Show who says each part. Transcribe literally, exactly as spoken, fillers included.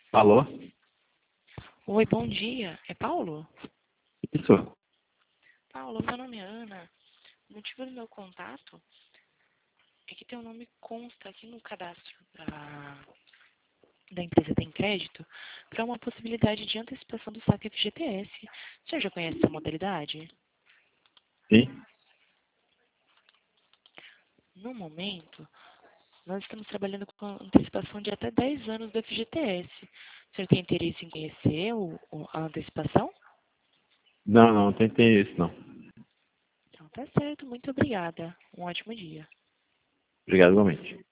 Speaker 1: Alô?
Speaker 2: Oi, bom dia. É Paulo?
Speaker 1: Isso?
Speaker 2: Paulo, meu nome é Ana. O motivo do meu contato é que teu nome consta aqui no cadastro da, da empresa Tem Crédito para uma possibilidade de antecipação do saque F G T S. O senhor já conhece essa modalidade?
Speaker 1: Sim?
Speaker 2: No momento, nós estamos trabalhando com antecipação de até dez anos do F G T S. O senhor tem interesse em conhecer o, o- a antecipação?
Speaker 1: Não, não, tentei isso não.
Speaker 2: Então tá certo, muito obrigada. Um ótimo dia.
Speaker 1: Obrigado igualmente.